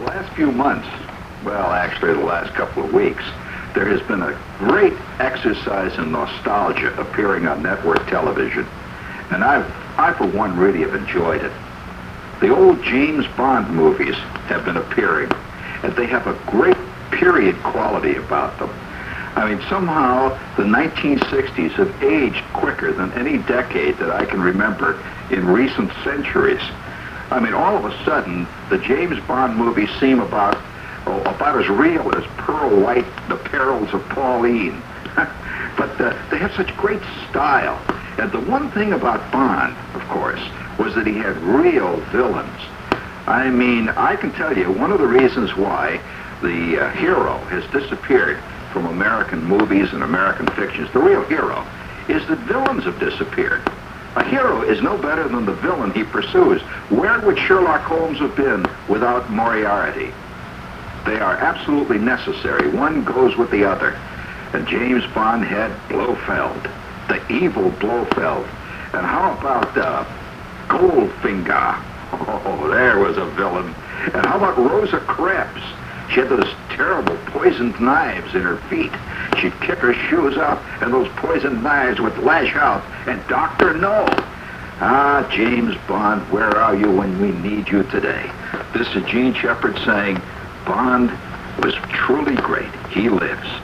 last few months, well, actually the last couple of weeks, there has been a great exercise in nostalgia appearing on network television. And I for one, really have enjoyed it. The old James Bond movies have been appearing, and they have a great period quality about them. I mean, somehow the 1960s have aged quicker than any decade that I can remember in recent centuries. I mean, all of a sudden, the James Bond movies seem about as real as Pearl White, The Perils of Pauline. But they have such great style. And the one thing about Bond, of course, was that he had real villains. I mean, I can tell you, one of the reasons why the hero has disappeared from American movies and American fictions, the real hero, is that villains have disappeared. A hero is no better than the villain he pursues. Where would Sherlock Holmes have been without Moriarty? They are absolutely necessary. One goes with the other. And James Bond had Blofeld, the evil Blofeld. And how about Goldfinger? Oh, there was a villain. And how about Rosa Krebs? She had those terrible poisoned knives in her feet. She'd kick her shoes up, and those poisoned knives would lash out. And Dr. No. Ah, James Bond, where are you when we need you today? This is Gene Shepard saying, Bond was truly great. He lives.